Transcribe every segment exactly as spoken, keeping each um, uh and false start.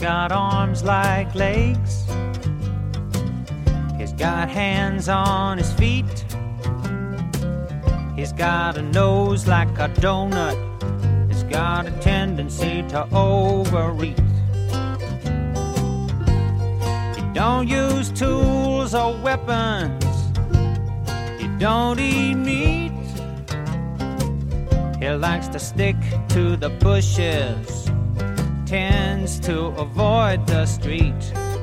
got arms like legs. He's got hands on his feet. He's got a nose like a donut. He's got a tendency to overeat. He don't use tools or weapons. He don't eat meat. He likes to stick to the bushes, tends to avoid the street.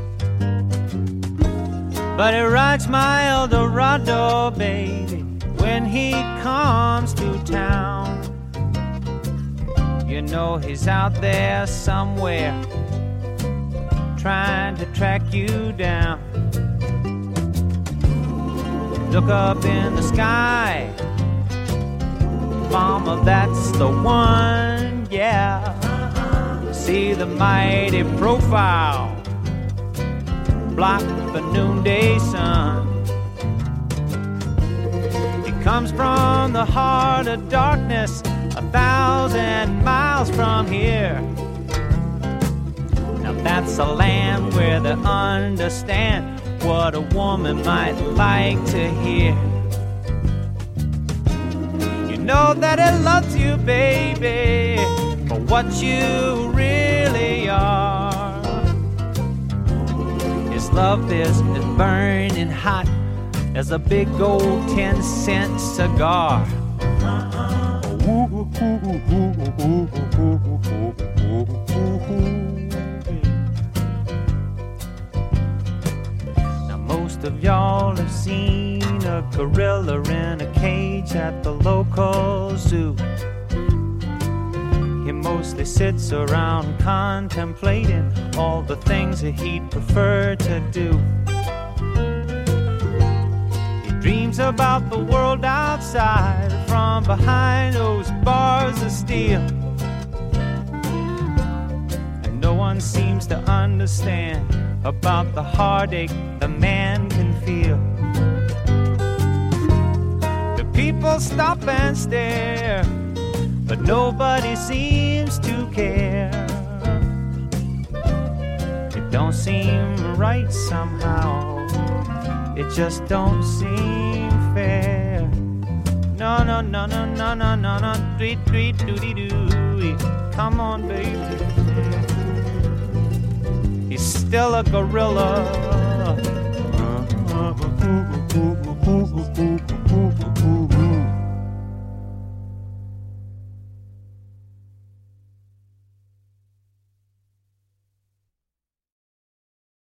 But he rides my Eldorado, baby, when he comes to town. You know he's out there somewhere, trying to track you down. Look up in the sky, mama, that's the one, yeah. See the mighty profile, block the noonday sun. He comes from the heart of darkness, a thousand miles from here. Now that's a land where they understand what a woman might like to hear. You know that he loves you, baby, for what you really are. His love is as burning hot as a big old ten cent cigar. Now most of y'all have seen a gorilla in a cage at the local zoo. He mostly sits around contemplating all the things that he'd prefer to do. He dreams about the world outside from behind those bars of steel. And no one seems to understand about the heartache the man can feel. The people stop and stare, but nobody seems to care. It don't seem right somehow. It just don't seem fair. No, no, no, no, no, no, no, no. Tweet, tweet, doody doo. Come on, baby. He's still a gorilla.